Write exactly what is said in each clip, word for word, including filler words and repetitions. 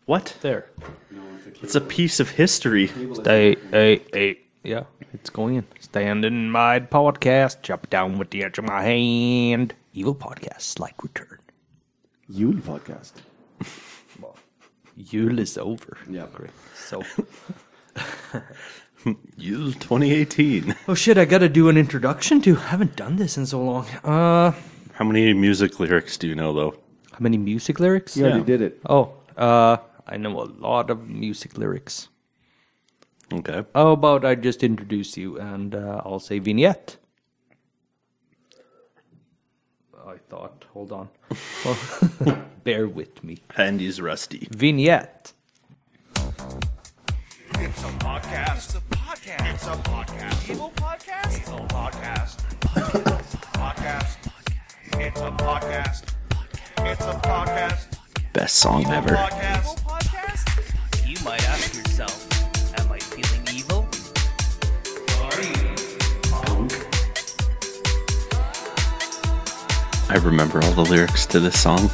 What? There. It's a piece of history. Stay, hey, hey. Yeah, it's going in. Stand in my podcast, jump down with the edge of my hand. Evil podcast, slight return. Yule podcast. Well, Yule is over. Yeah. Great. So, Yule twenty eighteen. oh shit, I gotta do an introduction to. I haven't done this in so long. Uh, How many music lyrics do you know, though? how many music lyrics? You already Yeah. did it. Oh, uh, I know a lot of music lyrics. Okay. How about I just introduce you and uh, I'll say vignette. I thought, hold on. Well, bear with me. Andy's rusty. Vignette. It's a podcast. It's a podcast. It's a podcast. Evil podcast. Evil podcast. Podcast. It's a podcast. It's a podcast. Best song Evil ever. podcast. Evil podcast. You might ask yourself, am I feeling evil? Are you? I remember all the lyrics to this song.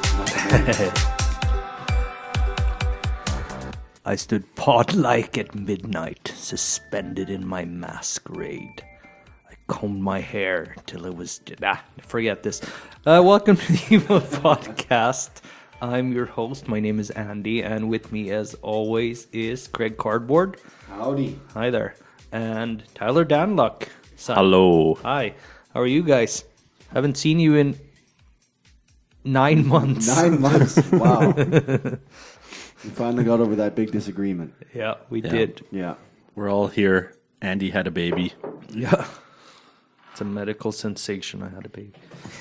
I stood pod-like at midnight, suspended in my masquerade. I combed my hair till it was... Ah, forget this. Uh, welcome to the Evil Podcast. I'm your host. My name is Andy, and with me, as always, is Craig Cardboard. Howdy. Hi there. And Tyler Danluck. Son. Hello. Hi. How are you guys? Haven't seen you in nine months. Nine months. Wow. We finally got over that big disagreement. Yeah, we Yeah. did. Yeah. We're all here. Andy had a baby. Yeah. It's a medical sensation. I had a baby.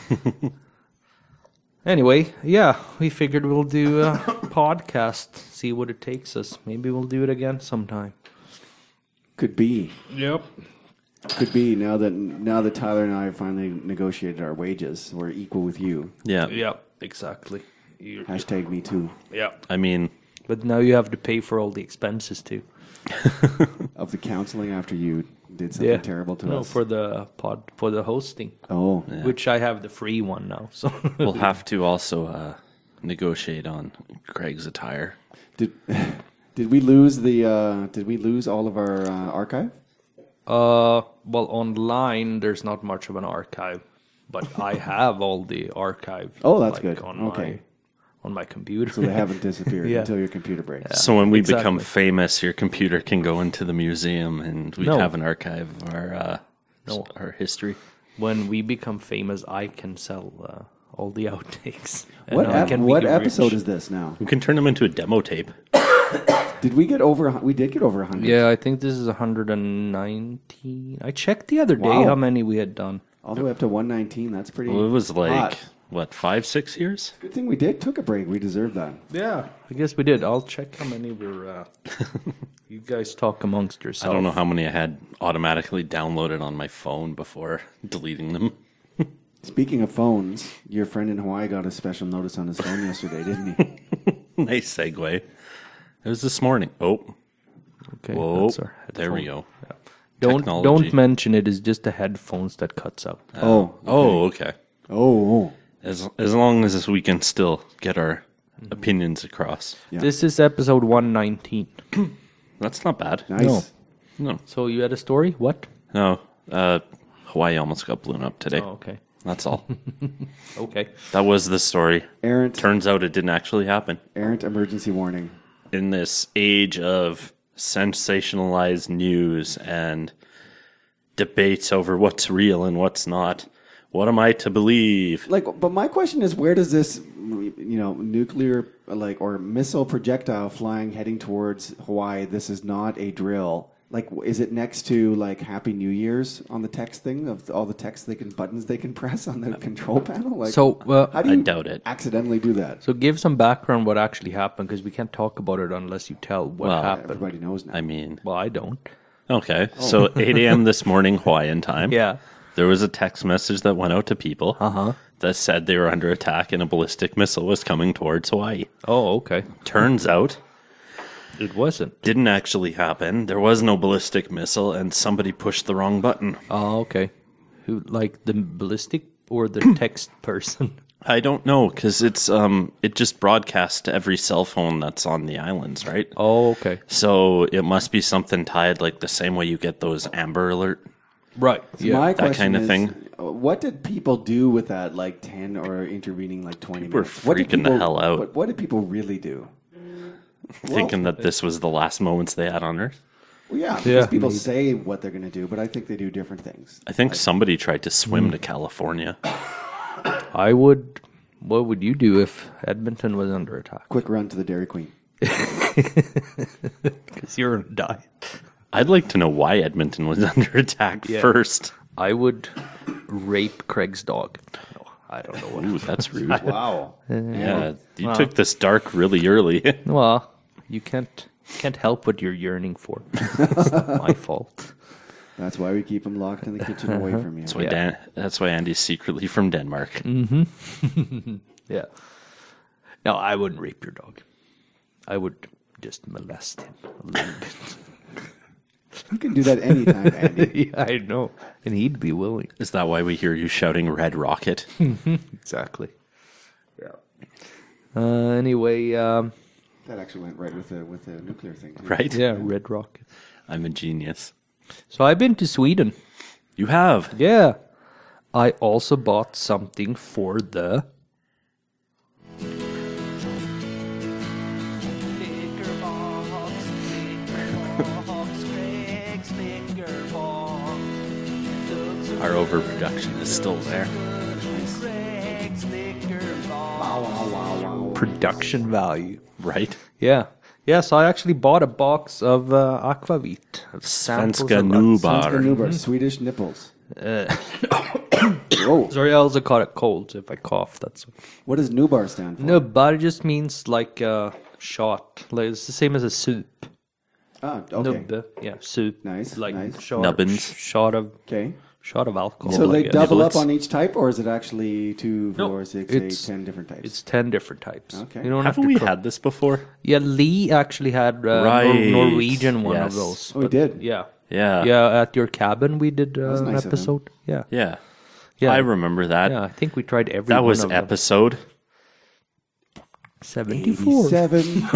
Anyway, yeah, we figured we'll do a podcast, see what it takes us. Maybe we'll do it again sometime. Could be. Yep. Could be now that now that Tyler and I have finally negotiated our wages. We're equal with you. Yeah. Yep, exactly. You- Hashtag me too. Yeah. I mean, But now you have to pay for all the expenses too. Of the counseling after you did something Yeah. terrible to No, us. for the pod, for the hosting, oh. which I have the free one now. So we'll have to also uh, negotiate on Craig's attire. Did did we lose the uh, did we lose all of our uh, archive? Uh, well, online there's not much of an archive, but I have all the archive. Oh, that's like, good. On Okay. my on my computer. So they haven't disappeared Yeah. until your computer breaks. So when we exactly. become famous, your computer can go into the museum and we No. have an archive of our uh, No. our history. When we become famous, I can sell uh, all the outtakes. And What I ep- can what be episode rich. is this now? We can turn them into a demo tape. Did we get over? a hun- We did get over a hundred. Yeah, I think this is one hundred nineteen. I checked the other day Wow. how many we had done. All the way up to one nineteen. That's pretty. Well, it was like, hot. what, five, six years? Good thing we did took a break. We deserved that. Yeah, I guess we did. I'll check how many were. Uh, you guys talk amongst I yourselves. don't know how many I had automatically downloaded on my phone before deleting them. Speaking of phones, your friend in Hawaii got a special notice on his phone yesterday, didn't he? Nice segue. It was this morning. Oh, Okay, whoa. that's our There we headphone. go. Don't Technology. don't mention it. It's just the headphones that cuts out. Oh, Oh, okay. oh, As as long as we can still get our opinions across. Yeah. This is episode one nineteen. That's not bad. nice. No. No. So you had a story? What? No. Uh, Hawaii almost got blown up today. Oh, okay. That's all. Okay. That was the story. Errant, Turns out it didn't actually happen. errant emergency warning. In this age of sensationalized news and debates over what's real and what's not, what am I to believe? Like, but my question is, where does this, you know, nuclear like or missile projectile flying heading towards Hawaii? This is not a drill. Like, is it next to like Happy New Year's on the text thing of all the text they can buttons they can press on the control panel? Like, So, uh, how do I you doubt it. accidentally do that? So give some background what actually happened because we can't talk about it unless you tell what Well, happened. Everybody knows now. I mean, Well, I don't. okay. So eight a.m. this morning, Hawaiian time. Yeah. There was a text message that went out to people Uh-huh. that said they were under attack and a ballistic missile was coming towards Hawaii. Oh, okay. Turns out It wasn't. didn't actually happen. There was no ballistic missile, and somebody pushed the wrong button. Oh, okay. Who, like the ballistic or the text person? I don't know because it's um it just broadcasts to every cell phone that's on the islands, right? Oh, okay. So it must be something tied like the same way you get those Amber Alert. Right. Yeah. My that question kind of is, thing. what did people do with that, like ten or intervening like twenty People were minutes? What did freaking the people- hell out. What, what did people really do? Thinking that this was the last moments they had on Earth. Well, yeah, because Yeah. people say what they're going to do, but I think they do different things. I think somebody tried to swim to California. I would. What would you do if Edmonton was under attack? Quick run to the Dairy Queen. Because you're gonna die. I'd like to know why Edmonton was under attack Yeah. first. I would rape Craig's dog. No, I don't know what. Ooh, that's rude. Wow. Yeah, you took this dark really early. Well, you can't can't help what you're yearning for. It's not my fault. That's why we keep them locked in the kitchen away from you. That's why, Yeah. Dan, that's why Andy's secretly from Denmark. Yeah. No, I wouldn't rape your dog. I would just molest him a little bit. You can do that anytime, Andy. Yeah, I know, and he'd be willing. Is that why we hear you shouting Red Rocket? Exactly. Yeah. Uh, anyway, um, That actually went right with the with the nuclear thing. too. Right? yeah, Red Rocket. I'm a genius. So I've been to Sweden. You have. Yeah. I also bought something for the. Our overproduction is still there. Production value. Right? Yeah. Yeah, so I actually bought a box of uh, Aquavit. Of samples Svenska of- Nubar. Svenska Nubar, Swedish nipples. Whoa. Sorry, I also caught a cold. So if I cough, that's. What does Nubar stand for? No, but it just means like a shot. Like it's the same as a soup. Ah, okay. Nubbe. Yeah, soup. Nice, Like nice. shot. Nubbins. sh- Shot of Okay. shot of alcohol. So I they guess. double Niblets. up on each type, or is it actually two, No, four, six, eight, it's- ten different types? It's ten different types. Okay. You don't have Haven't to we cook. had this before? Yeah, Lee actually had uh, Nor- Right. Norwegian one Yes. of those. Oh, we did? Yeah. Yeah. Yeah, at your cabin we did uh, was an nice of them. episode. Yeah. Yeah. Yeah. I remember that. Yeah, I think we tried every That one was of them. episode. seventy-four. Seven.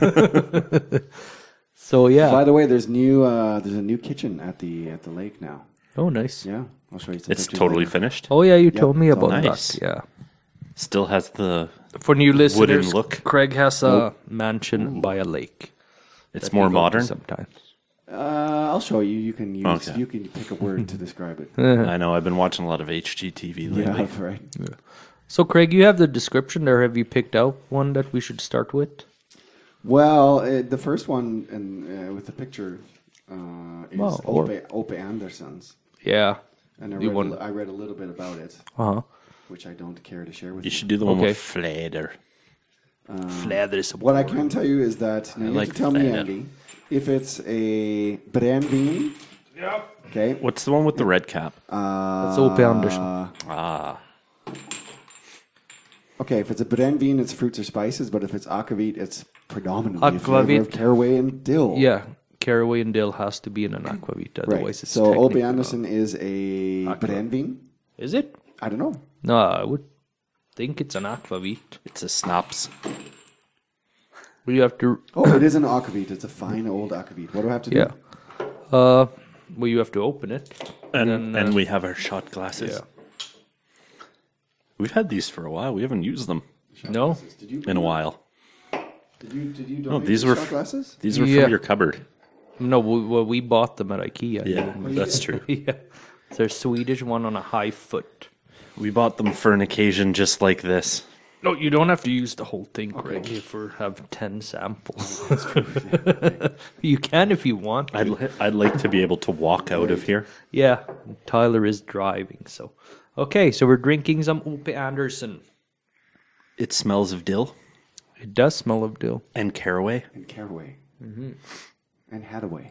So yeah. By the way, there's new. Uh, there's a new kitchen at the at the lake now. Oh, nice. Yeah, I'll show you some It's pictures totally later. finished. Oh yeah, you Yeah, told me it's all about nice. that. Yeah. Still has the. For new listeners, look. Craig has a mansion by a lake. It's that more we go to modern. sometimes. Uh, I'll show you. You can use. Okay. You can pick a word to describe it. I know. I've been watching a lot of H G T V lately. Yeah, right. So Craig, you have the description there. Have you picked out one that we should start with? Well, uh, the first one and uh, with the picture uh, is Well, or- Ope, Ope Andersons, Yeah. and I You read, a want- li- I read a little bit about it, Uh huh. which I don't care to share with You you. should do the one Okay. with Fleder. Fläder What I can tell you is that now you like have to tell me, Fleder. Andy, if it's a brännvin. Okay. What's the one with the red cap? Uh, That's Ope Anderson. Ah, Okay, if it's a brännvin, it's fruits or spices, but if it's akavit, it's predominantly a flavor Akvavit. of caraway and dill. Yeah, caraway and dill has to be in an aquavit, Right. otherwise it's So Ope technically Anderson is a Aqua. brännvin. not. Is it? I don't know. No, I would think it's an aquavit. it's a snaps. But you have to, Oh, it is an akavit. It's a fine old akavit. What do I have to do? yeah. Uh, well, you have to open it. And then, and uh, we have our shot glasses. Yeah. We've had these for a while. We haven't used them No. Did you? in a while. Did you? Did you? No, donate these the were shot f- glasses. These were Yeah. from your cupboard. No, we, well, we bought them at IKEA. Yeah, that's true. yeah. They're Swedish one on a high foot. We bought them for an occasion just like this. No, you don't have to use the whole thing, Craig, if we have ten samples. You can if you want. I'd li- I'd like to be able to walk out of here. Yeah, Tyler is driving, so. Okay, so we're drinking some Ope Anderson. It smells of dill It does smell of dill. and caraway. And caraway. Mm-hmm. And Hadaway.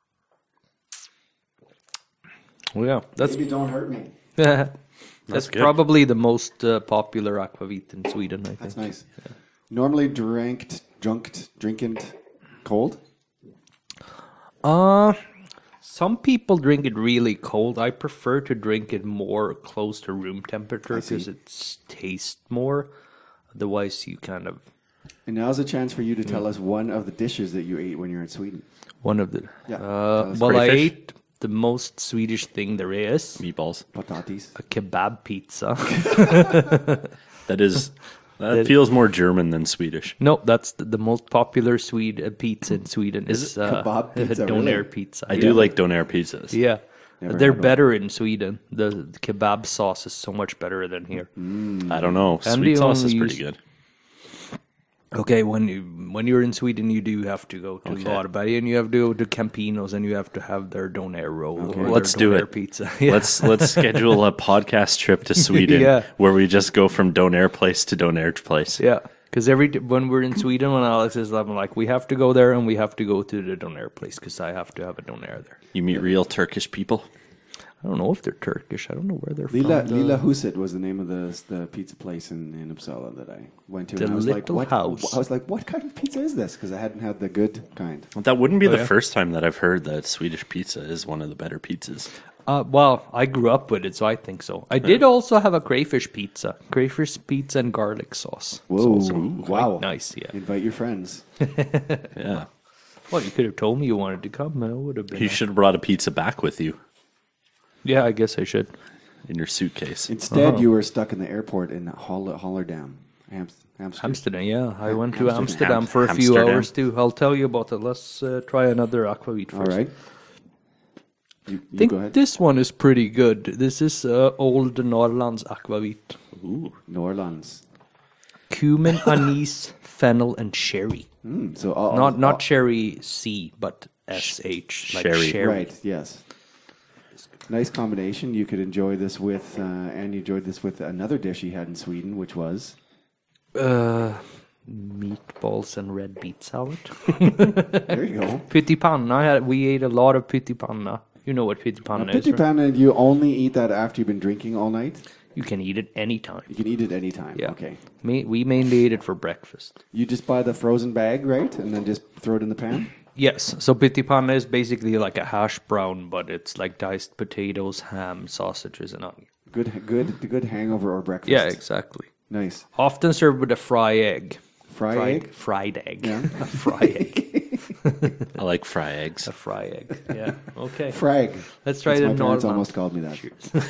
Well, yeah, that's Maybe don't hurt me. that's good. probably the most uh, popular aquavit in Sweden, I think. That's nice. Normally dranked, drunked, drinked cold. Uh, Some people drink it really cold. I prefer to drink it more close to room temperature because it tastes more. Otherwise, you kind of And now's a chance for you to tell us one of the dishes that you ate when you're in Sweden. one of the. Yeah, Uh, tell us. well, I Crayfish? ate the most Swedish thing there is: Meatballs. Patatis. a kebab pizza. That is, that feels more German than Swedish. No, that's the, the most popular Swede uh, pizza in Sweden. Is uh, Kebab pizza, doner really? pizza. I yeah. do like doner pizzas. Yeah. Never They're had one. better in Sweden. The, the kebab sauce is so much better than here. I don't know. And Sweet the sauce is only pretty use- good. Okay, when you when you're in Sweden, you do have to go to Okay. Varberg and you have to go to Campinos and you have to have their doner roll. or their Let's do doner it. Pizza. Yeah. Let's let's schedule a podcast trip to Sweden Yeah. where we just go from doner place to doner place. Yeah, because every t- when we're in Sweden, when Alex is, I'm like, we have to go there and we have to go to the doner place because I have to have a doner there. You meet real Turkish people. I don't know if they're Turkish. I don't know where they're Lila, from. Lila Huset was the name of the the pizza place in, in Uppsala that I went to. The and I was like, Little what, House. I was like, what kind of pizza is this? Because I hadn't had the good kind. That wouldn't be the yeah? first time that I've heard that Swedish pizza is one of the better pizzas. Uh, well, I grew up with it, so I think so. I did also have a crayfish pizza, crayfish pizza and garlic sauce. It's Whoa, also quite wow. nice. Yeah. Invite your friends. Yeah. Well, you could have told me you wanted to come. and I would have been. You should have brought a pizza back with you Yeah, I guess I should. in your suitcase. Instead, Uh-huh. you were stuck in the airport in Holl- Hollerdam, Am- Amsterdam. Amsterdam, yeah. I went to Amsterdam. Amsterdam for a few Amsterdam. hours too. I'll tell you about it. Let's uh, try another aquavit All first. right. You, you I think go ahead. this one is pretty good. This is uh, Old Norrlands aquavit. Ooh. Norlands. Cumin, anise, fennel, and cherry. Mm, so all, Not all- not cherry C, but S H. Like Sherry. sherry. Right. Yes. Nice combination. You could enjoy this with, uh, and you enjoyed this with another dish he had in Sweden, which was Uh, meatballs and red beet salad. there you go. Pyttipanna. I had, we ate a lot of pyttipanna. You know what pyttipanna Now, is, Pitti right? Panna, you only eat that after you've been drinking all night. You can eat it anytime. You can eat it anytime. Yeah. Okay. Ma- we mainly ate it for breakfast. You just buy the frozen bag, right, and then just throw it in the pan. Yes, so pyttipanna is basically like a hash brown, but it's like diced potatoes, ham, sausages, and onion. Good, good, good hangover or breakfast. Yeah, exactly. Nice. Often served with a fry egg. Fry fried, egg. Fried egg. Yeah. A fry egg. I like fry eggs. A fry egg. Yeah. Okay. Frag. Let's try That's the my parents Norrland. almost called me that.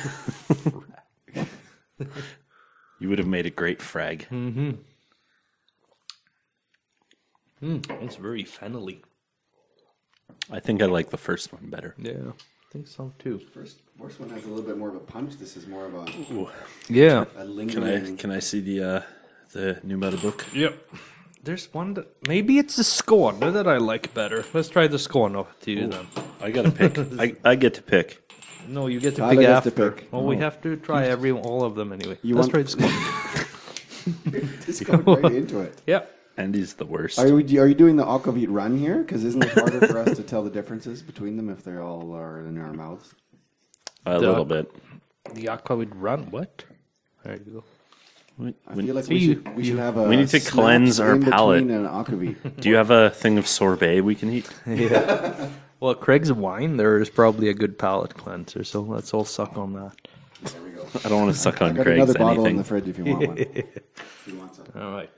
You would have made a great frag. Mm, it's very fennelly. I think I like the first one better. Yeah, I think so too. First, first one has a little bit more of a punch. This is more of a, Yeah. a Can lingering. I can I see the uh, the new meta book? Yep. There's one that maybe it's the Skåne that I like better. Let's try the Skåne to you then. I gotta pick. I, I get to pick. No, you get to Tyler pick gets to after. pick. Well, we Oh. have to try every all of them anyway. You Let's want- try the Skåne. Just going right into it. Yeah. Andy's the worst. Are you, are you doing the aquavit run here? Because isn't it harder for us to tell the differences between them if they all are in our mouths? A The- little bit. The aqua would run. What? There you go. We- I we- feel like So we you- should we should have a we need to snack cleanse our in between palate. An aquavit. Do you have a thing of sorbet we can eat? Well, Craig's wine there is probably a good palate cleanser, so let's all suck on that. There we go. I don't want to suck I on got Craig's another bottle in anything. the fridge if you want one. If you want some. All right.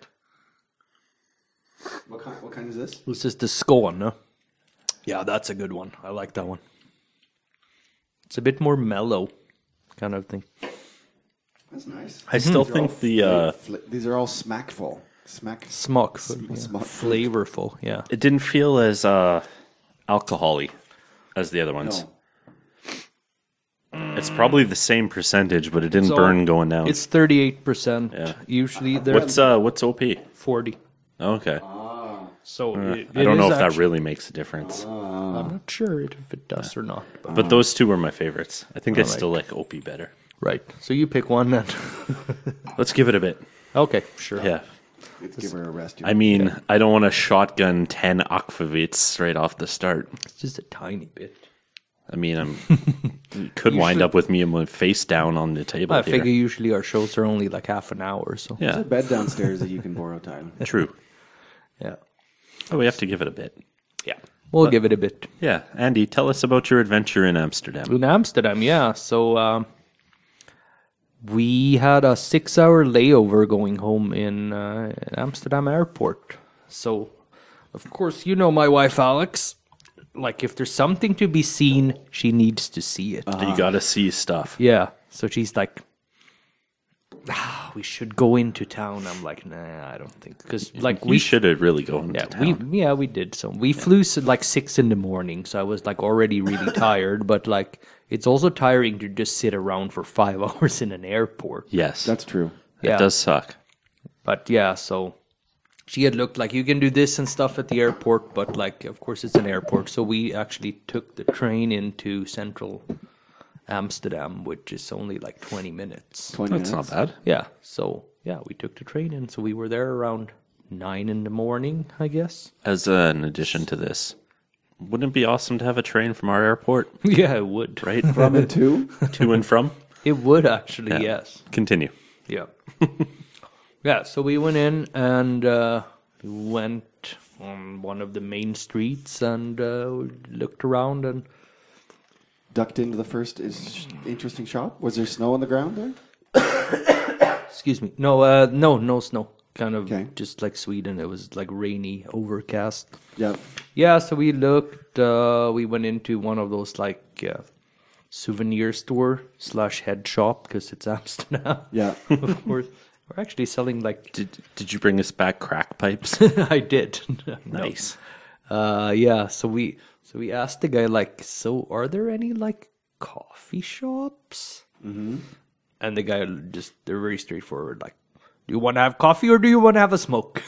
What kind? What kind is this? This is the Skåne. Yeah, that's a good one. I like that one. It's a bit more mellow, kind of thing. That's nice. I still These are all think the uh, fla- fla- these are all smackful. Smack. Smockful, Sm- yeah. smockful. Flavorful, yeah. it didn't feel as uh, alcohol-y as the other ones. No. It's probably the same percentage, but it didn't So, burn going down. It's thirty-eight percent. Yeah. Usually they're What's uh what's O P? forty. Okay. So it, I don't it know is if that actu- really makes a difference. I'm not sure if it does or not. But. But those two were my favorites. I think I Alright. still like O P better. Right. So you pick one then. Let's give it a bit. Okay, sure. Yeah. Let's give her a rest. I mean, I don't want to shotgun ten aquavits right off the start. It's just a tiny bit. I mean, I'm it could wind up with me and my face down on the table I here. figure usually our shows are only like half an hour, so There's Yeah, a bed downstairs that you can borrow, Tyler. true. yeah. Oh, we have to give it a bit. Yeah, we'll give it a bit. Yeah, Andy, tell us about your adventure in Amsterdam. In Amsterdam, yeah. So um, we had a six-hour layover going home in uh, Amsterdam airport. So, of course, you know my wife, Alex. Like, if there's something to be seen, she needs to see it. You got to see stuff. Yeah. So she's like, ah, we should go into town. I'm like, nah, I don't think. Because, like, We we should have really gone Yeah, to we town. yeah we did. So we flew s like six in the morning, so I was like already really tired. But like, it's also tiring to just sit around for five hours in an airport. Yes, That's true. Yeah. it does suck. But yeah, so she had looked like you can do this and stuff at the airport, but like, of course, it's an airport. So we actually took the train into central Amsterdam, which is only like twenty minutes. twenty That's not minutes. bad. Yeah. So yeah, we took the train in. So we were there around nine in the morning, I guess. As uh, an addition to this, wouldn't it be awesome to have a train from our airport, Yeah, it would. right? From and to? To and from? It would actually. Yeah. Yes. Continue. Yeah. Yeah, so we went in and uh, we went on one of the main streets and uh, we looked around and Ducked into the first is interesting shop. Was there snow on the ground there? excuse me. No, uh, no, no snow. Kind of Okay. just like Sweden. It was like rainy, overcast. Yeah. Yeah, so we looked. Uh, we went into one of those like uh, souvenir store slash head shop because it's Amsterdam. Yeah. Of course, we're actually selling like. Did Did you bring us back crack pipes? I did. No. Nice. Uh, yeah. So we so we asked the guy like, so are there any like coffee shops? Mm-hmm. And the guy just they're very straightforward. Like, do you want to have coffee or do you want to have a smoke?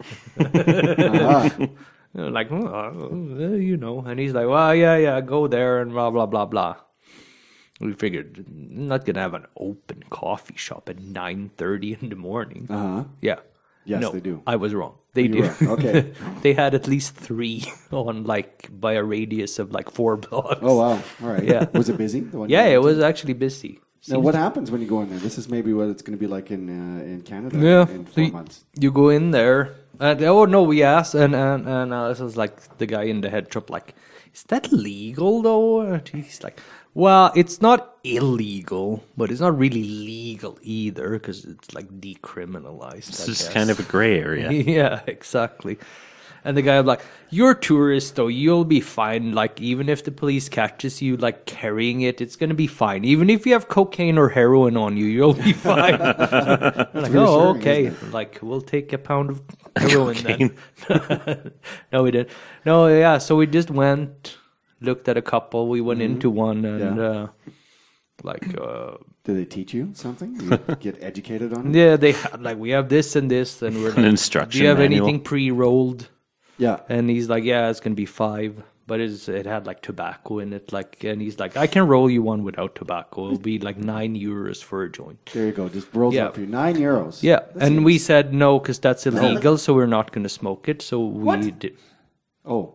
Ah, Like, "Oh, uh, you know. And he's like, well, yeah, yeah, go there and blah blah blah blah. We figured not gonna have an open coffee shop at nine thirty in the morning. uh-huh. Yeah. Yes, no, they do. I was wrong. They You do. were, okay. They had at least three on like by a radius of like four blocks. Oh, wow. All right. Yeah. Was it busy? The one Yeah, you it went was to? actually busy. Now, what happens when you go in there? This is maybe what it's going to be like in uh, in Canada Yeah, in four so you, months. you go in there, and oh no, we asked, and and and uh, this was like the guy in the head shop, like, is that legal though? And he's like, well, it's not illegal, but it's not really legal either because it's like decriminalized. It's I just guess. kind of a gray area. Yeah, exactly. And the guy was like, you're a tourist, though. You'll be fine. Like, even if the police catches you, like, carrying it, it's going to be fine. Even if you have cocaine or heroin on you, you'll be fine. I'm like, oh, reassuring, okay. isn't Like, we'll take a pound of heroin then. No, we didn't. No, yeah. So we just went, looked at a couple. We went into one and, Yeah. uh, like, uh, Do they teach you something? Do you get educated on it? yeah, they had, like, we have this and this. And we're like, An do instruction you have manual. anything pre-rolled? Yeah. And he's like, yeah, it's gonna be five, but it's, it had like tobacco in it. Like, and he's like, I can roll you one without tobacco. It'll be like nine euros for a joint. There you go. Just rolls Yeah. up for you. Nine euros. Yeah, That's and it. we said no because that's illegal, so we're not gonna smoke it. So we did. Oh.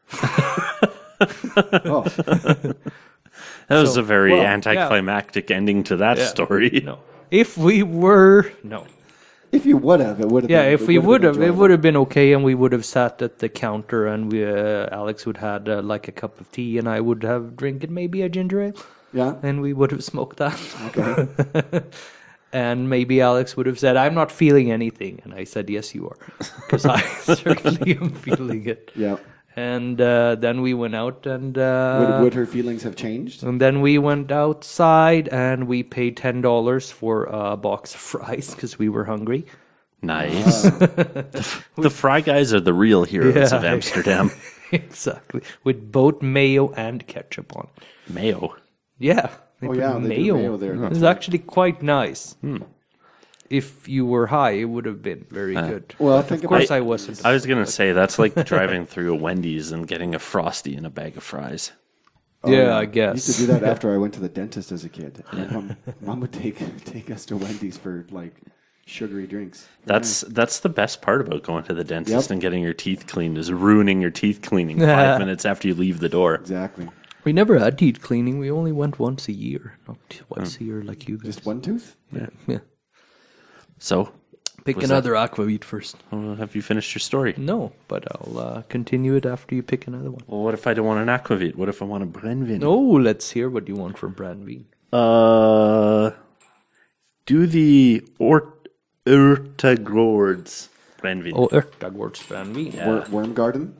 oh. That was So- a very well, yeah. anticlimactic ending to that story. No, if we were no, If you would have, it would have. yeah, been, if we it would been have, it enjoyable. would have been okay, and we would have sat at the counter, and we uh, Alex would had uh, like a cup of tea, and I would have drinking maybe a ginger ale, Yeah. and we would have smoked that. Okay. And maybe Alex would have said, I'm not feeling anything. And I said, yes, you are. Because I certainly am feeling it. Yeah. And uh, then we went out and uh, Would, would her feelings have changed? and then we went outside and we paid ten dollars for a box of fries because we were hungry. Nice. the, the Fry Guys are the real heroes Yeah. of Amsterdam. Exactly. With both mayo and ketchup on. Mayo. Yeah. They Oh, put yeah, they do mayo there, It that's was right. actually quite nice. If you were high, it would have been very good. Well, But think of course about- I wasn't. I was going to say, that's like driving through a Wendy's and getting a Frosty and a bag of fries. yeah, I I guess. used to do that after I went to the dentist as a kid. Mom, Mom would take take us to Wendy's for like sugary drinks. That's that's the best part about going to the dentist Yep. and getting your teeth cleaned is ruining your teeth cleaning five minutes after you leave the door. Exactly. We never had teeth cleaning. We only went once a year, not twice a year like you guys. Just one tooth. Yeah. yeah. So, Pick Was another aquavit first. Well, have you finished your story? No, but I'll uh, continue it after you pick another one. Well, what if I don't want an aquavit? What if I want a Brenvin? Oh, let's hear what you want from Brandvin. Uh, do the Ort Urtagords Brenvin. Oh, Örtagårds Brandvin. Yeah. Wor- worm garden?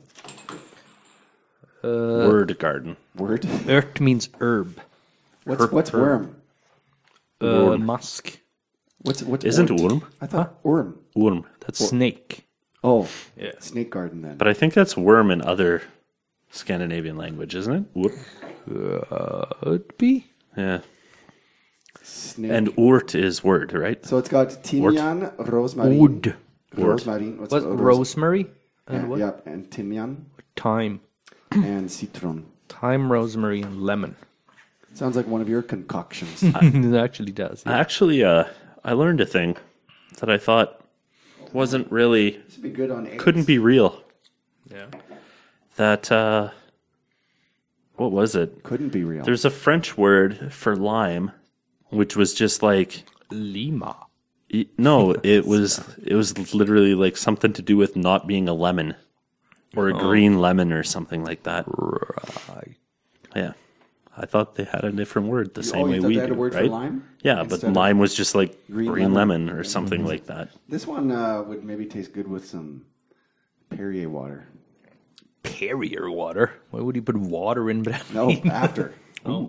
Word garden. Word? Ört means herb. What's, what's worm? Uh, musk. What's, what's Isn't ort? worm? I thought worm. Worm. That's snake. Oh, Yeah. snake garden then. But I think that's worm in other Scandinavian language, isn't it? Wor- Uh, would be? Yeah. Snake. And Ort is word, right? So it's got timian, rosemary. Wood. Rosemary. What's What? uh, ros- Rosemary? And Yeah, what? yeah, and timian Thyme. and citron. Thyme, rosemary, and lemon. Sounds like one of your concoctions. It actually does. yeah. Actually, uh, I learned a thing that I thought wasn't really, This would be good on eggs. couldn't be real. Yeah. That, uh, what was it? Couldn't be real. There's a French word for lime, which was just like, Lima. e- no, it was, it was literally like something to do with not being a lemon or a green lemon or something like that. Right. Yeah. I thought they had a different word the Oh, same you way thought we they had do, a word for right? lime? Yeah, Instead but of lime was just like green green, lemon. lemon. or something like that. This one uh, would maybe taste good with some Perrier water. Perrier water. Why would you put water in Brandvin? No, after. Ooh.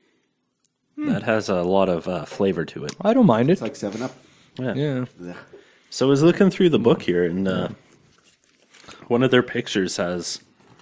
That has a lot of uh, flavor to it. I don't mind it. It's like seven Up. Yeah. yeah. Blech. So I was looking through the book here, and uh, one of their pictures has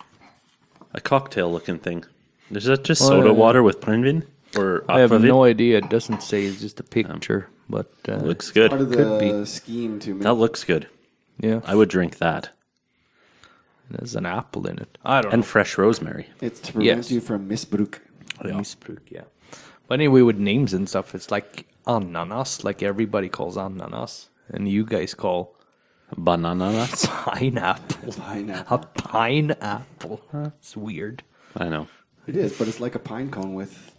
a cocktail-looking thing. Is that just Oh, soda yeah, yeah. water with Brenvin? Or I have aquavit? no idea. It doesn't say. It's just a picture. But uh, Looks good. Part of Could the be. scheme to make That looks good. yeah, I would drink that. there's an apple in it. I don't And know. fresh rosemary. it's to prevent Yes. you from misbruk. Missbruk, yeah. But anyway, with names and stuff, it's like ananas, like everybody calls ananas, and you guys call Bananas. pineapple. Pineapple. A pineapple. That's weird. I know. It is, but it's like a pine cone with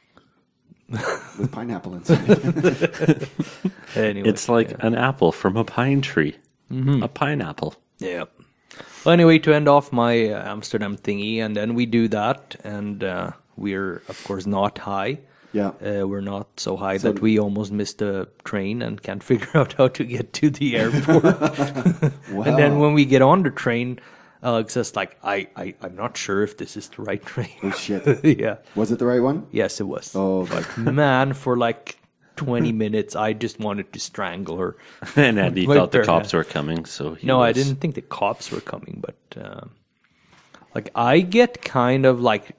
with pineapple inside. Anyway, It's like yeah. an apple from a pine tree. A pineapple. Yeah. Well, anyway, to end off my uh, Amsterdam thingy, and then we do that, and uh, we're of course not high. Yeah. Uh, we're not so high that we almost missed a train and can't figure out how to get to the airport. And then when we get on the train, Alex is like, I, I, I'm not sure if this is the right train. Oh shit! Yeah. Was it the right one? Yes, it was. Oh, but Man, for like twenty minutes, I just wanted to strangle her. And Andy Right thought the there, cops yeah. were coming, so he No, I was- didn't think the cops were coming, but um, like I get kind of like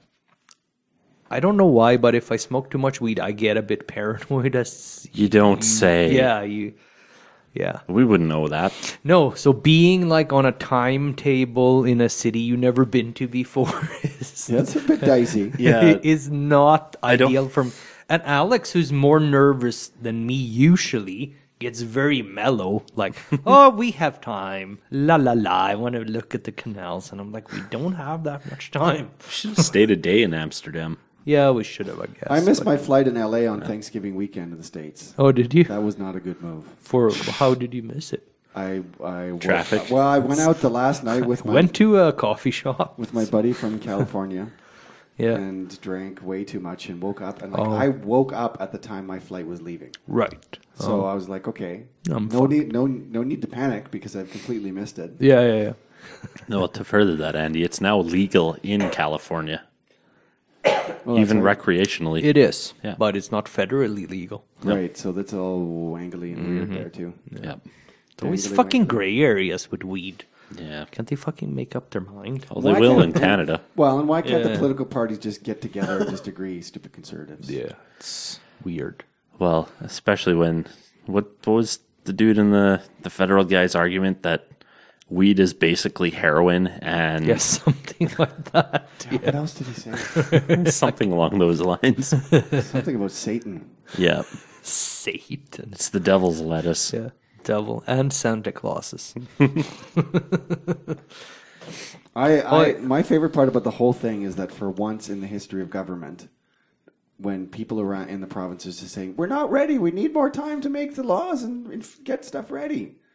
I don't know why, but if I smoke too much weed, I get a bit paranoid. As You don't say. yeah, you, yeah, We wouldn't know that. no. So being like on a timetable in a city you never been to before is that's a bit dicey. Yeah. is not I don't- ideal from. And Alex, who's more nervous than me usually, gets very mellow. Like, oh, we have time. La la la. I want to look at the canals, and I'm like, we don't have that much time. Should have stayed a day in Amsterdam. Yeah, we should have, I guess. I missed but- my flight in L A on Thanksgiving weekend in the States. Oh, did you? That was not a good move. For how did you miss it? I I Traffic. Well, I went out the last night with my Went to a coffee shop. with my buddy from California Yeah. and drank way too much and woke up and like Oh. I woke up at the time my flight was leaving. Right. So I was like, okay, I'm no fucked. need no no need to panic because I've completely missed it. Yeah, yeah, yeah. No, to further that, Andy, it's now legal in California, Well, even that's recreationally. It is, Yeah. but it's not federally legal. right. right, so that's all wangly and weird there too. yeah. There's always Dangly fucking wankly. gray areas with weed. Yeah. Can't they fucking make up their mind? Well, they Why will can't- in Canada. Well, and why can't the Yeah. political parties just get together and just agree, stupid conservatives? Yeah, it's weird. Well, especially when what, what was the dude in the the federal guy's argument that weed is basically heroin and Yeah, something like that. What else did he say? something along those lines. Something about Satan. Yeah, Satan. it's the devil's lettuce. Yeah, devil and Santa Clauses. I, I Oh, my favorite part about the whole thing is that for once in the history of government, when people around in the provinces are saying we're not ready, we need more time to make the laws and, and get stuff ready.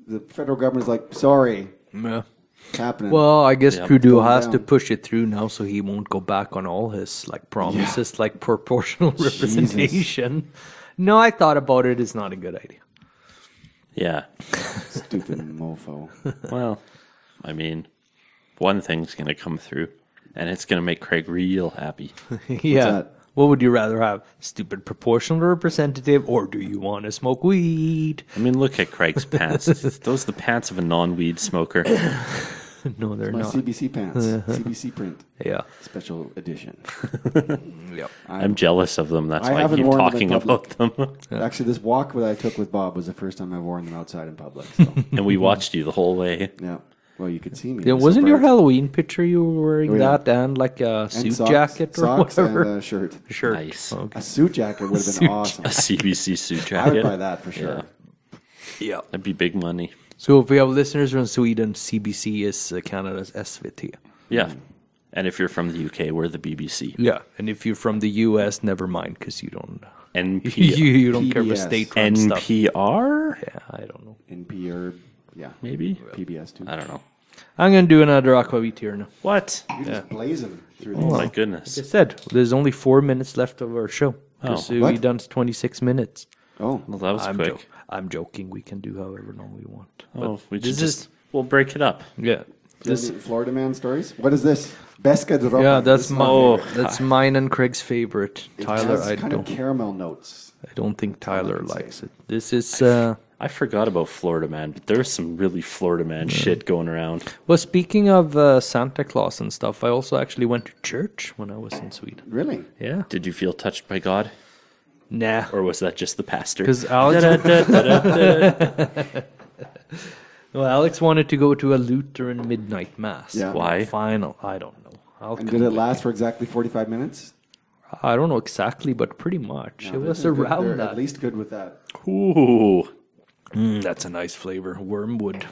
the federal government's like, sorry, Yeah. it's happening. Well, I guess Yeah. Trudeau Going has to down. push it through now, so he won't go back on all his like promises, like proportional representation. No, I thought about it. It's not a good idea. Yeah. Stupid mofo. Well, I mean, one thing's going to come through, and it's going to make Craig real happy. yeah. that? What would you rather have? Stupid proportional representative, or do you want to smoke weed? I mean, look at Craig's pants. Those are the pants of a non-weed smoker. No, they're My not. C B C pants. C B C print. Yeah. Special edition. Yep. I'm jealous of them. That's I why I haven't keep worn them in talking about public. them. Actually, this walk that I took with Bob was the first time I've worn them outside in public. So, And we watched you the whole way. yeah. Well, you could see me. Yeah, It was wasn't so your bright. Halloween picture you were wearing Oh, yeah. that and like a And suit socks- jacket or socks whatever? and a shirt. Shirt. Nice. Okay. A suit jacket would have been awesome. A C B C suit I would jacket. buy that for sure. Yeah. Yeah. That'd be big money. So if we have listeners from Sweden, C B C is uh, Canada's S V T. Yeah. And if you're from the U K, we're the B B C. Yeah, and if you're from the U S, never mind because you don't N you, P you don't care for P B S. state-run stuff. N P R? Yeah, I don't know. N P R, yeah. Maybe? P B S too. I don't know. I'm gonna do another aquavit here now. What? You're just blazing through Oh these. my goodness. Like I said, there's only four minutes left of our show. Oh. 'Cause, uh, What? we done twenty-six minutes. Oh, Well, that was I'm, quick. jo- I'm joking. We can do however long we want. Oh, we this just, is- just we'll break it up. Yeah. this Florida man stories. What is this? Pesca de roca. Yeah, that's This is my, Oh. that's mine and Craig's favorite. It Tyler, has I kind don't, of caramel notes. I don't think all I Tyler can say. likes it. This is uh, I forgot about Florida Man, but there's some really Florida Man shit going around. well. Speaking of uh, Santa Claus and stuff, I also actually went to church when I was in Sweden. Really? Yeah. Did you feel touched by God? Nah. Or was that just the pastor? Because Alex, Da-da-da-da-da. well, Alex wanted to go to a Lutheran midnight mass. Yeah. Why? Final. I don't know. I'll And come did it back. last for exactly forty-five minutes? I don't know exactly, but pretty much. No, it was they're good- around they're that. At least good with that. Ooh. Mm, that's a nice flavor. Wormwood.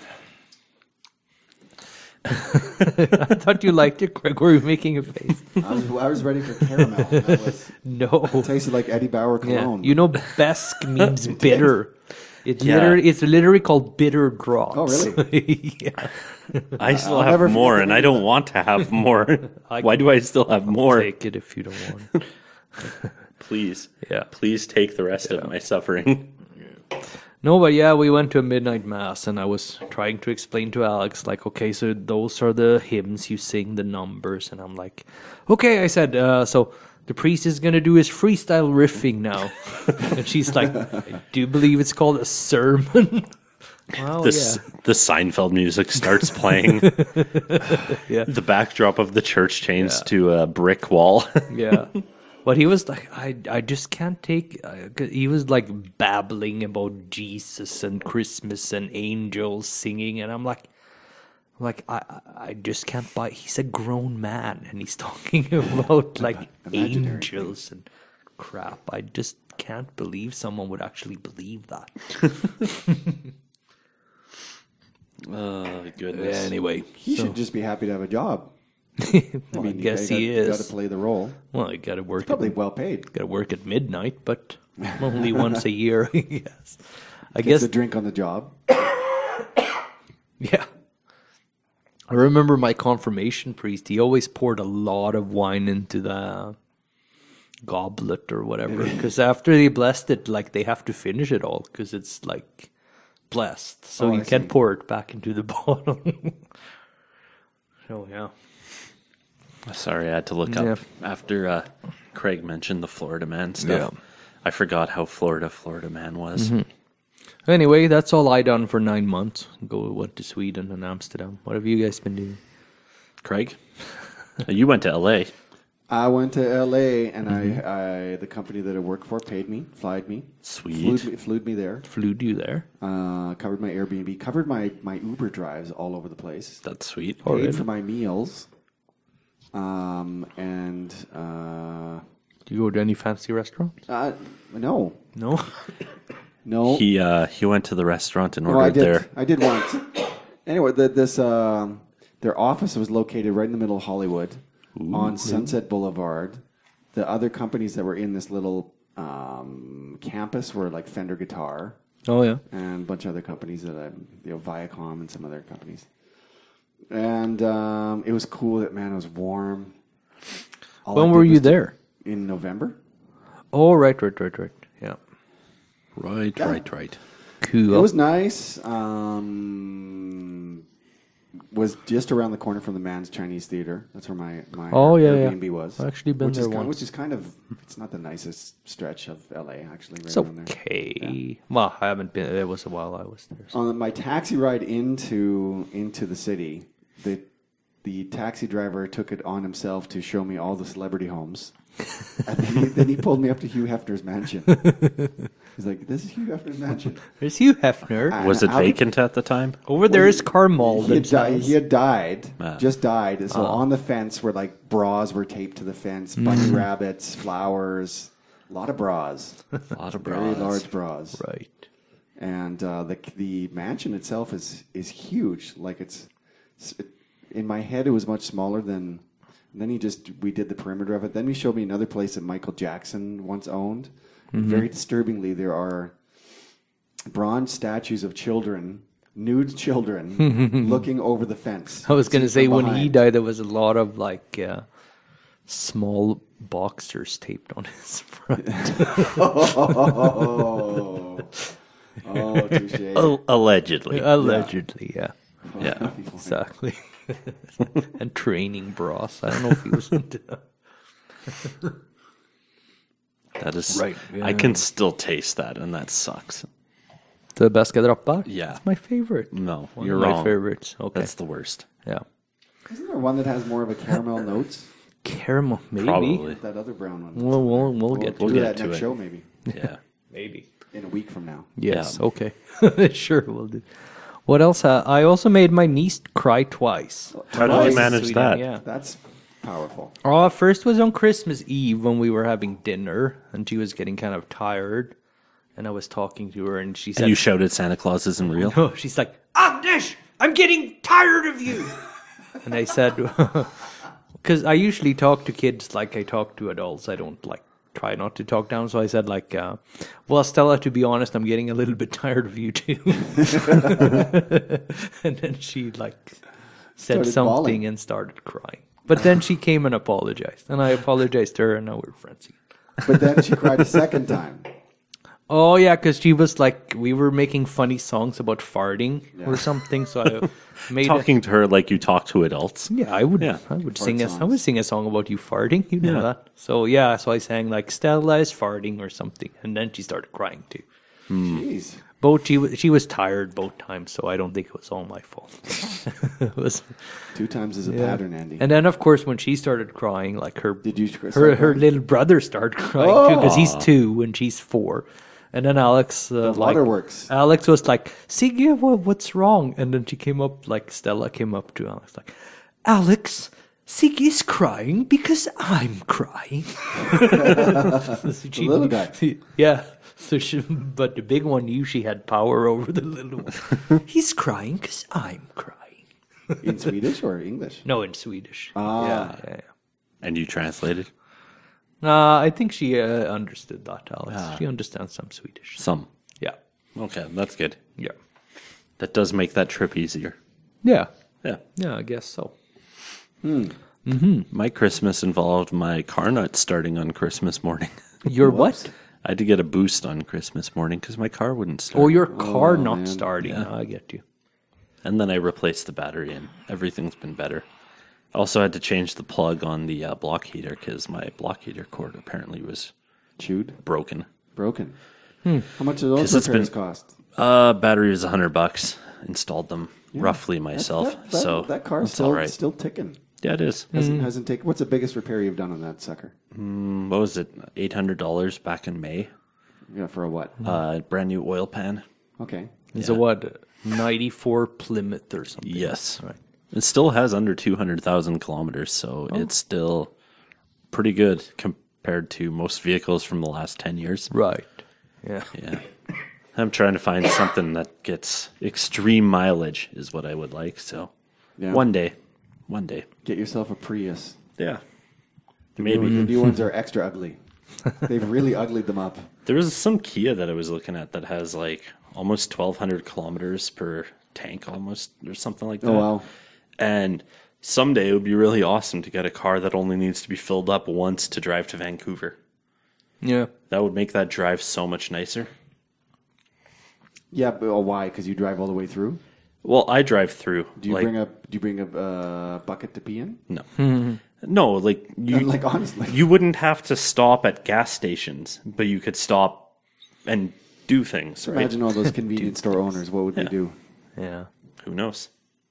I thought you liked it, Greg. Were you making a face? I was, I was ready for caramel. That was No. tasted like Eddie Bauer Yeah. cologne. You know, Besk means bitter. It's Yeah. literally it's literally called bitter drops. Oh, really? yeah. I still I'll have never forget more, the and I name don't want to have more. I- Why do I still have more? Take it if you don't want it. Please. Yeah. Please take the rest of my suffering. No, but yeah, we went to a midnight mass, and I was trying to explain to Alex, like, okay, so those are the hymns you sing, the numbers, and I'm like, okay, I said, uh, so the priest is gonna do his freestyle riffing now, and she's like, I do believe it's called a sermon. Well, The, s the Seinfeld music starts playing. Yeah. The backdrop of the church changes to a brick wall. yeah, yeah. But he was like, I, I just can't take. Uh, 'cause he was like babbling about Jesus and Christmas and angels singing, and I'm like, like I, I- I just can't buy. He's a grown man, and he's talking about like Imaginary angels and crap. I just can't believe someone would actually believe that. Oh, goodness. Anyway, He so- should just be happy to have a job. I, mean, guess you he got, You got is. to play the role. Well, I got to work. Probably At, well paid. got to work at midnight, but only once a year. I guess. I Gets guess a drink on the job. Yeah. I remember my confirmation priest, he always poured a lot of wine into the goblet or whatever. Because after they blessed it, like they have to finish it all because it's like blessed. So Oh, you I can't see. pour it back into the bottle. So, yeah. Sorry, I had to look up Yeah. after uh, Craig mentioned the Florida Man stuff. Yeah. I forgot how Florida Florida Man was. Anyway, that's all I done for nine months. Go went to Sweden and Amsterdam. What have you guys been doing? Craig, you went to L A. I went to L A and Mm-hmm. I, I, the company that I work for paid me, flied me, Sweet. flew me, flew me there, Flew you there? uh, covered my Airbnb, covered my, my Uber drives all over the place, That's sweet. Oh, paid really? for my meals, um, and uh, Do you go to any fancy restaurants? uh, no, No? no. He uh, he went to the restaurant and Well, I ordered did. there. I did once. Anyway, the, this um, their office was located right in the middle of Hollywood, on Sunset Boulevard. The other companies that were in this little um, campus were like Fender Guitar, Oh yeah. and a bunch of other companies that I'm, you know, Viacom and some other companies. And um, it was cool that, man, it was warm. All I When did were was you to- there? In November. Oh right, right, right, right. Yeah. Right, Yeah. right, right. Cool. It was nice. Um, was just around the corner from the Man's Chinese Theater. That's where my, my Oh, yeah, yeah. Airbnb was. I've actually been which there is kind, once. Which is kind of, it's not the nicest stretch of L A, actually. Right It's around there. okay. Well, I haven't been. It was a while I was there. So. On my taxi ride into into the city, the the taxi driver took it on himself to show me all the celebrity homes, and then he, then he pulled me up to Hugh Hefner's mansion. He's like, "This is Hugh Hefner's mansion." There's Hugh Hefner. Ah. Was it How did- vacant at the time? Over there is Carl He had, di- Malden. he had died, Ah. just died. So on the fence were like bras were taped to the fence, bunny rabbits, flowers, a lot of bras, A lot of very bras. large bras. Right. And uh, the the mansion itself is is huge. Like it's, it's in my head, it was much smaller than. And then he just we did the perimeter of it. Then he showed me another place that Michael Jackson once owned. Very disturbingly, there are bronze statues of children, nude children, looking over the fence. I was going to See say from when he behind. died, there was a lot of like uh, small boxers taped on his front. Oh, oh, touche. Al- allegedly. Allegedly, yeah. Yeah. Exactly. And training bras. I don't know if he was into that. That is. Right, yeah. I can still taste that, and that sucks. The Beska droppar? Yeah. It's my favorite. No, One you're of my wrong. favorites. Okay. That's the worst. yeah. Isn't there one that has more of a caramel notes? Caramel, maybe. Probably. That other brown one. We'll, we'll, we'll get to do get that to next it. show, maybe Yeah. Maybe. in a week from now. Yes, Yeah. okay. Sure, we'll do. What else? Uh, I also made my niece cry twice. How did Twice. you manage Sweden, that? Yeah. That's powerful. Uh, first was on Christmas Eve when we were having dinner, and she was getting kind of tired. And I was talking to her, and she said, And you shouted Santa Claus isn't real? "No." She's like, "Agnes, I'm getting tired of you." And I said, because I usually talk to kids like I talk to adults. I don't like try not to talk down. So I said, like, uh, "Well, Stella, to be honest, I'm getting a little bit tired of you too." And then she like said Started something bawling. and started crying. But then she came and apologized, and I apologized to her, and now we're friends again. But then she cried a second time. Oh yeah, because she was like, we were making funny songs about farting or something. So I made Talking to her like you talk to adults. A, yeah, I would. Yeah. I would Fart sing a. I songs. would sing a song about you farting. You know Yeah. that. So yeah, so I sang like Stella is farting or something, and then she started crying too. Jeez. Both she was she was tired both times, so I don't think it was all my fault. It was, Two times is a yeah. pattern, Andy. And then of course when she started crying, like her Did you start her her crying? little brother started crying too because he's two and she's four. And then Alex, uh, The like, waterworks. Alex was like, Siggy, what, what's wrong? And then she came up, like Stella came up to Alex, like, Alex, Siggy's crying because I'm crying. So she- little guy. Yeah. So she, but the big one knew she had power over the little one. He's crying because I'm crying. In Swedish or English? No, in Swedish. Ah. Yeah, yeah, yeah. And you translated? Uh, I think she uh, understood that, Alex. She understands some Swedish. Some. Yeah. Okay, that's good. Yeah. That does make that trip easier. Yeah. Yeah. Yeah, I guess so. My Christmas involved my car not starting on Christmas morning. Your Whoops. what? I had to get a boost on Christmas morning because my car wouldn't start. Or your car not man. starting. Yeah. I get you. And then I replaced the battery, and everything's been better. I also had to change the plug on the uh, block heater because my block heater cord apparently was Chewed? broken. Broken. Hmm. How much do those 'Cause it's repairs been- cost? Uh, battery was a hundred bucks. Installed them roughly myself, That, that, so that car's it's still, all right. still ticking. Yeah, it is. Hasn't, hasn't taken. What's the biggest repair you've done on that sucker? What was it? Eight hundred dollars back in May. Yeah, for a what? Uh, brand new oil pan. Okay. It's a what? ninety-four Plymouth or something. Yes. Right. It still has under two hundred thousand kilometers, so it's still pretty good compared to most vehicles from the last ten years. Right. Yeah. Yeah. I'm trying to find something that gets extreme mileage, is what I would like. So Yeah. one day, one day. Get yourself a Prius. Yeah. The Maybe. new, the new ones are extra ugly. They've really uglied them up. There was some Kia that I was looking at that has like almost twelve hundred kilometers per tank, almost, or something like that. Oh, wow. And someday it would be really awesome to get a car that only needs to be filled up once to drive to Vancouver. Yeah. That would make that drive so much nicer. Yeah, but oh, why? Because you drive all the way through? Well, I drive through. Do you like, bring a Do you bring a uh, bucket to pee in? No. No, like you, Like, honestly. you wouldn't have to stop at gas stations, but you could stop and do things, right? Imagine all those convenience store owners. What would they do? Yeah. Who knows?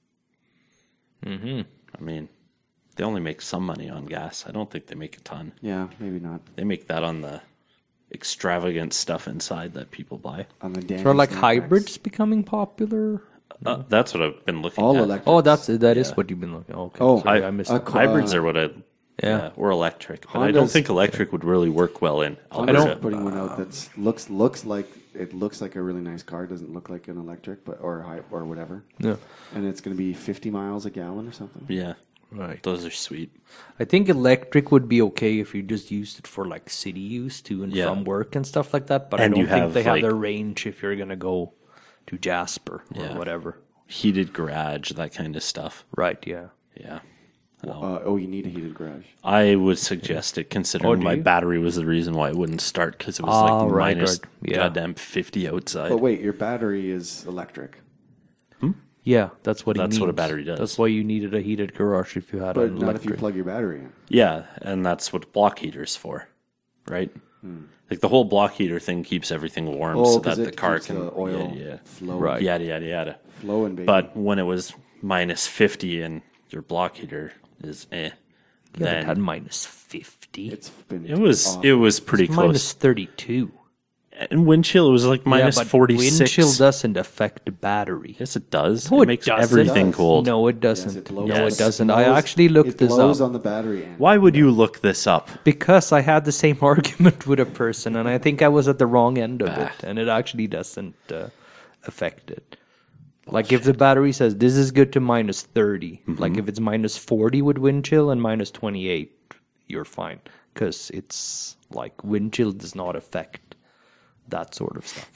Mm-hmm. I mean, they only make some money on gas. I don't think they make a ton. Yeah, maybe not. They make that on the extravagant stuff inside that people buy. On the Danny So are like snack hybrids packs. becoming popular? Uh, that's what I've been looking All at. electric. Oh, that's that is Yeah. what you've been looking. Okay. Oh, sorry, I- I missed. a that. car- Hybrids Uh, are what I, yeah, or electric. But I don't Honda's- think electric would really work well in Honda's Alberta. putting one out that's looks looks like it looks like a really nice car. Doesn't look like an electric, but or hy- or whatever. Yeah. And it's going to be fifty miles a gallon or something. Yeah, Right. those are sweet. I think electric would be okay if you just used it for like city use to and Yeah. from work and stuff like that. But And I you don't think have, they have like- the range if you're gonna go to Jasper or Yeah. whatever. Heated garage, that kind of stuff. Right. Yeah. Yeah. Uh, oh, you need a heated garage. I would suggest it, considering Oh, do my you? battery was the reason why it wouldn't start, because it was Ah, like right, minus right. Yeah. goddamn fifty outside. But wait, your battery is electric. Yeah, that's what. he That's what a means. battery does. That's why you needed a heated garage if you had But an not if electric. you plug your battery in. Yeah, and that's what block heater's for, right? Like the whole block heater thing keeps everything warm Oh, so 'cause that the it car keeps can the oil yeah, yeah. flow, Right. yada yada yada. flowing, baby. But when it was minus fifty and your block heater is eh, yeah, but then it had minus fifty. it's been it was awful. it was pretty It's close. minus thirty-two. And wind chill, it was like minus yeah, but forty wind six. chill doesn't affect the battery. Yes, it does. No, it it makes doesn't. everything It does. cold. No, it Yes, doesn't. it blows. no, Yes. it doesn't. It I blows- actually looked it this blows up on the battery end. Why would you look this up? because I had the same argument with a person, and I think I was at the wrong end of Ah. it, and it actually doesn't uh, affect it. Like if the battery says this is good to minus thirty, Mm-hmm. like if it's minus forty with wind chill and minus twenty-eight, you're fine because it's like wind chill does not affect that sort of stuff.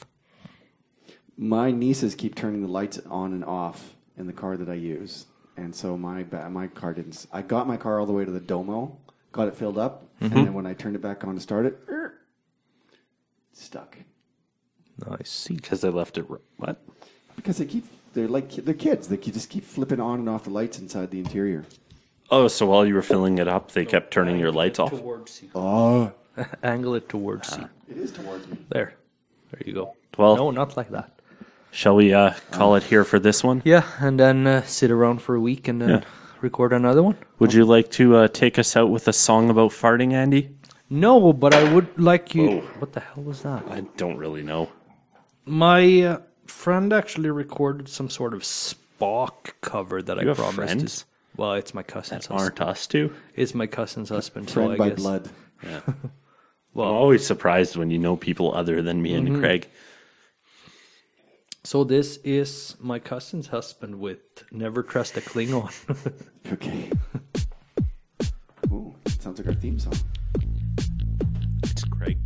My nieces keep turning the lights on and off in the car that I use, and so my ba- my car didn't. s- I got my car all the way to the Domo, got it filled up, Mm-hmm. and then when I turned it back on to start it, er, stuck. I see. Because they left it. r- What? Because they keep they're like they're kids. They keep, just keep flipping on and off the lights inside the interior. Oh, so while you were filling it up, they kept turning your lights off. Towards you. Oh, Angle it towards you. it is towards me. There. There you go. Well- no, not like that. Shall we uh, call it here for this one? Yeah, and then uh, sit around for a week and then Yeah. record another one. Would you like to uh, take us out with a song about farting, Andy? No, but I would like you. Whoa. What the hell was that? I don't really know. My uh, friend actually recorded some sort of Spock cover that I You have promised. friends? Is, well, it's my cousin's Aren't husband. us two? It's my cousin's husband. Friend so I by guess. blood. I'm always surprised when you know people other than me and Craig. So this is my cousin's husband with "Never Trust a Klingon." Okay. Ooh, sounds like our theme song. It's Craig.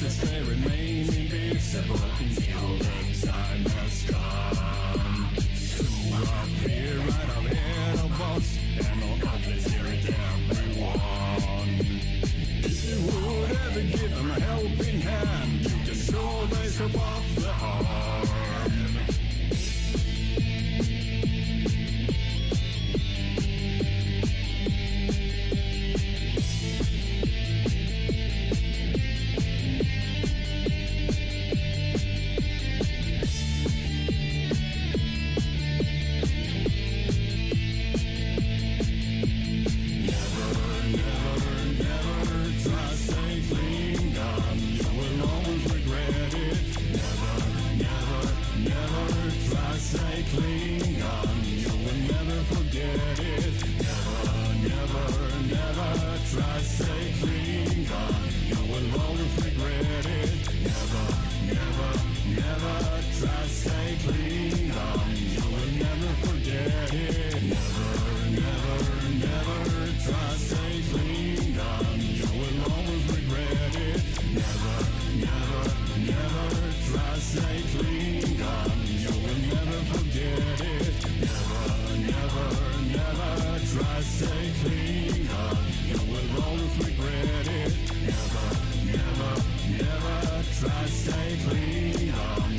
traces they remain invisible until the time has come to appear right ahead of us, and all others here at everyone. If you would ever give them a helping hand, you can show they survive the harm. Try stay clean.